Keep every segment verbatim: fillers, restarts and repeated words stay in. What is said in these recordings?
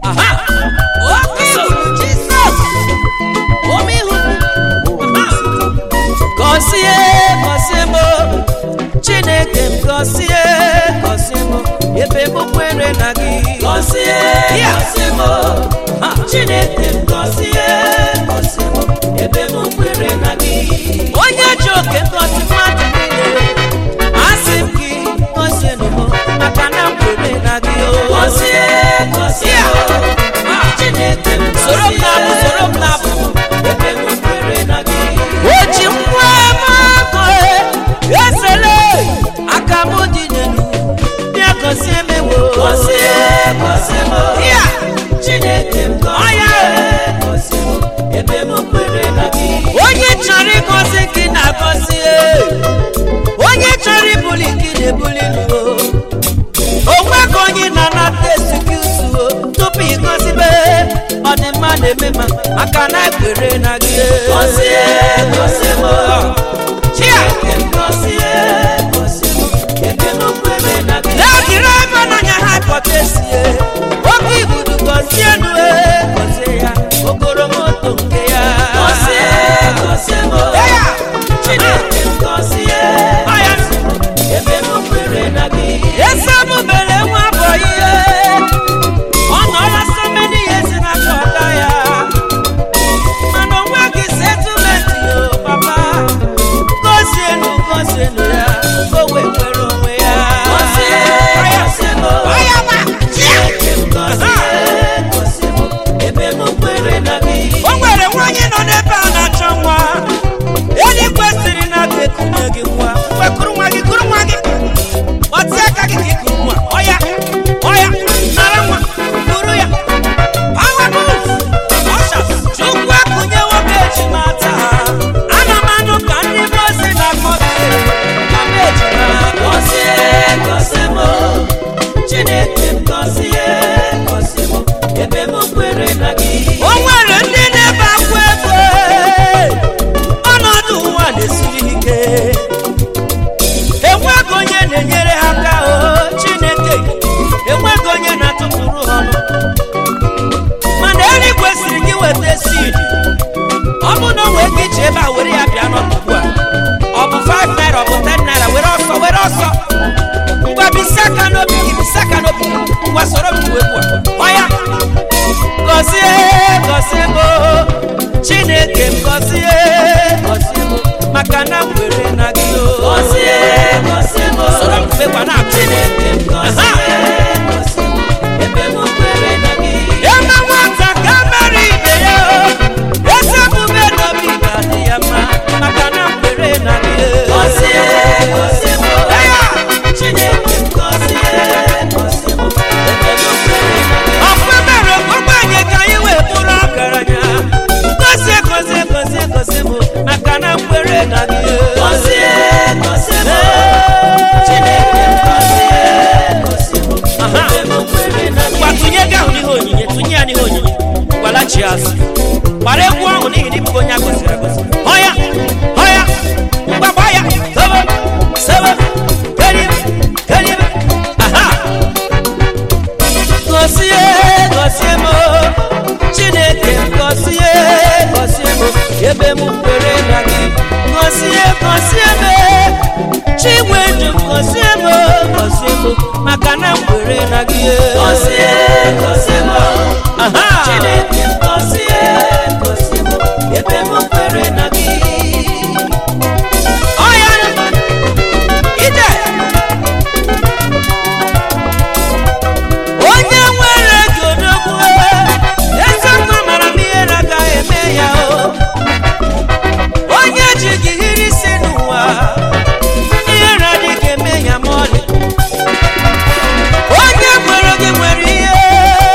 Aha. Okay, Jesus. Omi hu. Gozie, gozie mo. Chineke m gozie, gozie mo. Ebe m kwere na gị. Gozie, gozie mo. Chineke m gozie, gozie mo. Ebe m kwere na gị. Onye ji oke gozi mmadụ niile. Asị m gị gozie mo. Maka na m kwere na gị. Gozie, gozie mo. Chineke m gozie. Soro m na-abụ, soro m na-abụ. Ebe m kwere na gị. Oji nwa m akọ esele aka m dị n'elu. Bịa gozie m ewo. Gozie, gozie mo. Chineke m gozie, gozie mo. Ebe m kwere na gị. Onye chọrọ ịgọzi gị na-agọzi. Onye chọrọ ibuli gị na-ebuli n'uwo. Onwego onye na-anata esukusu tupu ịgọzibe. Ọ dị mma na-eme ma maka na ekwere na gị. Gozie, gozie mo. Chineke m gozie, gozie mo. Ebe m kwere na gị. Na-adịrị ebe n'anya hypothesia. Oke ibudu gozie nue, gozie ya. Ogoromoto nke ya. Gozie, gozie mo. Chineke m gozie, gozie mo. Ebe m kwere na gị. Ese m bere nwa bụ ihe. Ọ nọla so many years na chọta ya. Mana onwe gị settlement yo papa. Gozie nu, gozie nu ya. O wekwere onwe ya. Gozie, gozie mo. Chineke m gozie, gozie mo. Ebe m kwere na gị. O nwere nwanyị nọ n'ebe a na-achọ nwa. Edi kwesịrị na ga-ekunye gị nwa. Kwekuru nwa gị, kuru nwa gị. Ọtị aka gị ka ikuru nwa. Ọya, ọya, nara nwa, kuru ya. Power move. Ọsha, Chukwu ekunye nwoke ejima taa. Ana m anụ ka ndị gozi na-akpọzi. Ka m ejima. Gozie, gozie mo. Chineke m gozie, gozie mo. Ebe m kwere na gị. O nwere ndị na-ebe akwa ego. Ọnọdụ ụwa na-esiri ike. Enweghị onye na-enyere ha aka o Chineke. Enweghị onye na-atụpụrụ ha ọnụ. Mana eluigwe siri gị weta seed. Ọ bụ na o nwee ike iji ebe a were ya bịa n'ọtụtụ a. Ọ bụ five naira, ọ bụ ten naira, were ọsọ, were ọsọ. Ngwa bisi aka n'obi gị, bisi aka n'obi gị. Ngwa soro m uwe ugbu a. Ọya. Gozie, gozie mo. Chineke m gozie, gozie mo. Maka na m kwere na gị o. Gozie, gozie mo. Soro m kwekwa na Chineke m gozie, gozie mo. Ebe m kwere na gị. Eme nwata ka mere ibe ya o. Eze emume n'obi ga-adị ya mma. Maka na m kwere na gị. Gozie, gozie mo. Chineke m gozie, gozie mo. Ebe m kwere na gị. Ọkwa mere ogbenye ka anyị wee bụrụ ọgaranya. Gozie, gozie, gozie, gozie mo. Maka na m kwere na gị. Gozie, gozie mo. Chineke m gozie, gozie mo. Ebe m kwere na gị. Ngwa tụnye gị ahụ n'ihe onyinye, tụnye ya n'ihe onyinye. Gwala chi azụ. Gbara egwu ahụ n'ihi na ịbụ onye a gọziri agọzi. Ọya, ọya, ngwa gba ya. Sebe, sebe, keribe, keribe. Aha. Gozie, gozie mo. Chineke m gozie, gozie mo. Ebe m kwere na gị. Gozie, gozie me. Chinwendu m gozie mo, gozie mo. Maka na m kwere na gị. Gozie, gozie mo. Aha. Chineke m gozie, gozie mo. Ebe m kwere na gị. Ọya. Ije. Onye nwere ego n'ogbu. Eze mma mara m ihe na-agaghị eme ya o. Onye ji gị hiri isi n'ụwa. Ihe na-adịghị eme ya ma ọlị. Onye nwere gị nwere ihe.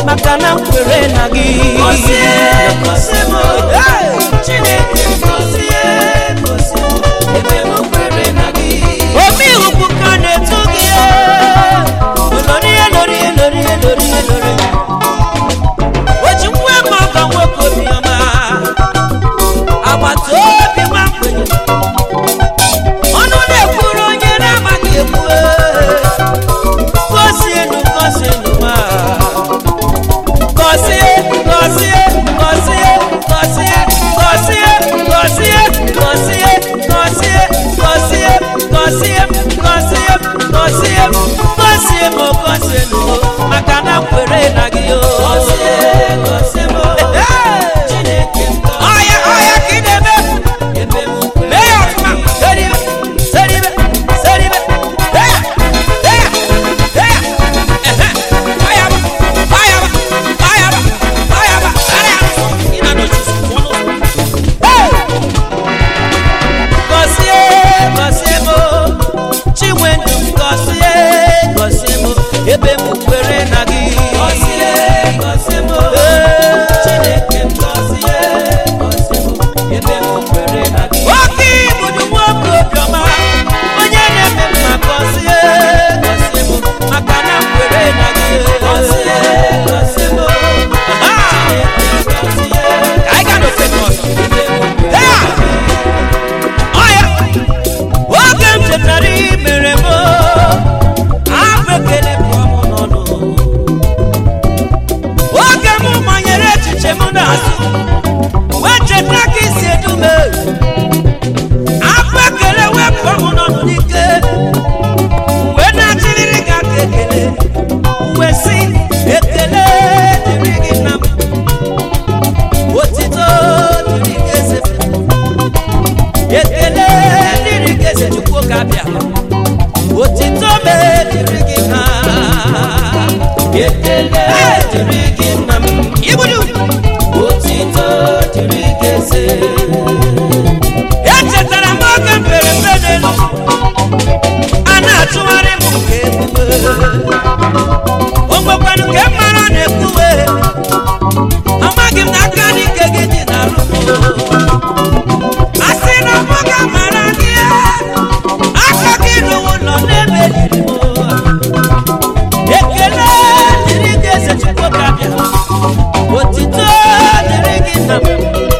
maka na nkwere na gị Gọzie, gọzie m, Chineke m gọzie, gọzie m, ebe m kwere na gị. omi ukwu ka na-eto gị olori elori elori elori elori oji nwa ma ọka nwoke obiọma agbata obi nwa mgbenye ọnụ na-ekwuru onye na-amaghị ekwu gọzienụ gọzienụ ma gọzie gọzie gọzie gọzie gọzie gọzie gọzie gọzie gọzie gọzie gọzie gọzie gọzie m gọzienụ maka na nkwere na gị Gọzie, gọzie m, Chineke m gọzie, ọya ọya ka ị na-eme ebe m kwere mee ya na ọfụma gị. seribe seribe seribe deya deya deya ehe ọyaba ọyaba ọyaba ọyaba ara ị na-anọchi ọnụ gọzie gọzie m chinwendu m gọzie gọzie m ebe m kwere na gị Gọzie, gọzie m, Chineke m gọzie, gọzie m, ebe m kwere na gị. nwoke ibudu nwoke obiọma onye na-eme mma gọzie gọzie m maka na nkwere na gị Gọzie, gọzie m, Chineke m gọzie, ka anyị gaa n'ofe nke ọzọ ebe m kwere Ee! na gị. ọya oge m chetara imere m abụ ekele pụọ m n'ọnụ oge m manyere echiche m n'azụ wee cheta ka isi edu m abụ ekele wee pụọ m n'ọnụ n'ike wee na-achịrịrị gị aka ekele wee sị ekele dịrị gị nna m otito dịrị gị eze ekele dịrị gị eze chukwu ka bịa otito me dịrị gị na Ekele dịrị gị nna m, igbudu otito dịrị gị eze. echetara m oge m pere mpe n'elu a na-atụgharị m nke ebube o nwekwanụ nke mara na-ekwuwe amaghị m na aka n'ike gị dị n'arụ m a sị na mụ ga-amara gị aka gị rụwa ụlọ n'ebe liri m ekele dịrị gị eze chukwu ka bịa otito dịrị gị nna m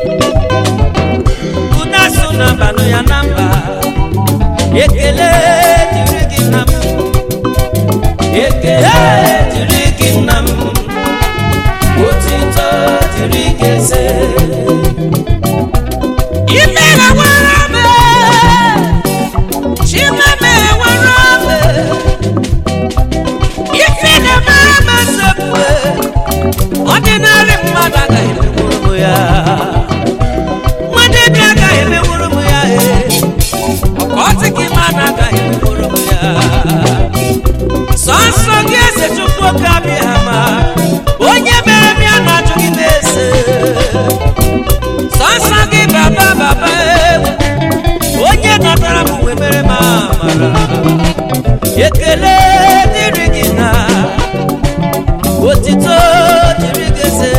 una so na mbanụ ya na mba ekele dịrị gị nna m Ekele dịrị gị nna m, otito dịrị gị eze. imere nwere me chimeme nwere me ife na-emere m esepue ọdịnarị mmadụ agaghị emenwuru m ya nwadị bịa agaghị emenwuru m ya ọkọtị gị mmadụ agaghị emenwuru m ya sọnsọ gị eze chukwu ka bịa ma onye mere m ya na-ajụghị m ese sọnsọ gị baba baba ewu onye nọtara m wee mere m amara ekele dịrị gị na otito dịrị gị eze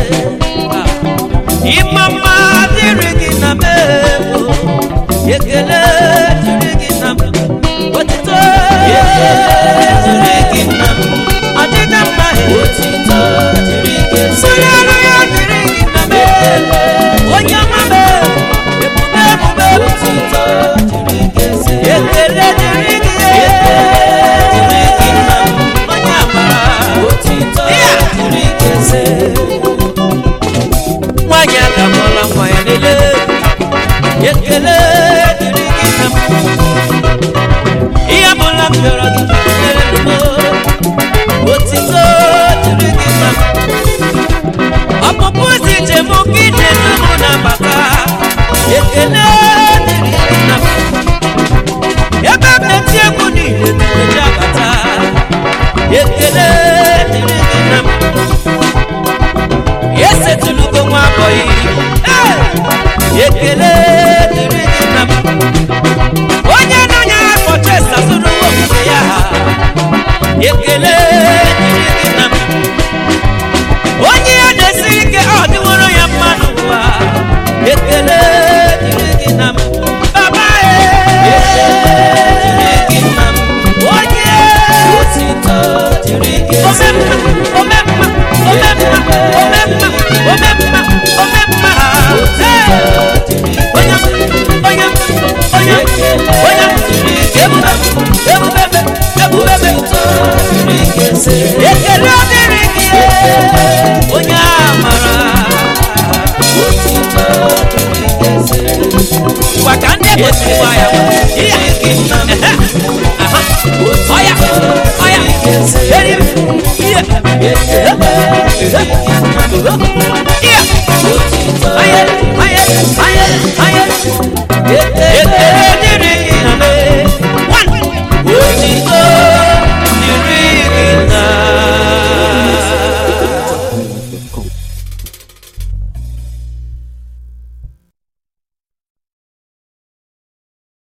ịma mma dịrị gị na m ewu ekele dịrị gị na m otito Ekele dịrị gị nna m, ọdịda mma otito dịrị gị eze. onye ọrụ ya dịrị gị na m onye ọma m ebube ebube Otito dịrị gị eze. ekele dịrị gị Ekele dịrị gị nna m, onye amara otito Yeah. dịrị gị eze. nwaanyị agamọla nwa ya lele ekele dịrị gị na m ihe bụla m rịọrọ gị nyere m otito dịrị gị na m ọpụpụ ụzọ ije m gị na-edu m na-abata ekele dịrị gị na m ebe m na-eti egwu niile tumeji abata ekele dịrị gị na m esetulugo nwa abọghị ekele dịrị gị na m onye n'anya akpọcha esasụrụ omume ya ekele dịrị gị na m ekele dịrị gị onye amara gwa ka ndị bosiri gwa ya ọya ọya eri ihe ihe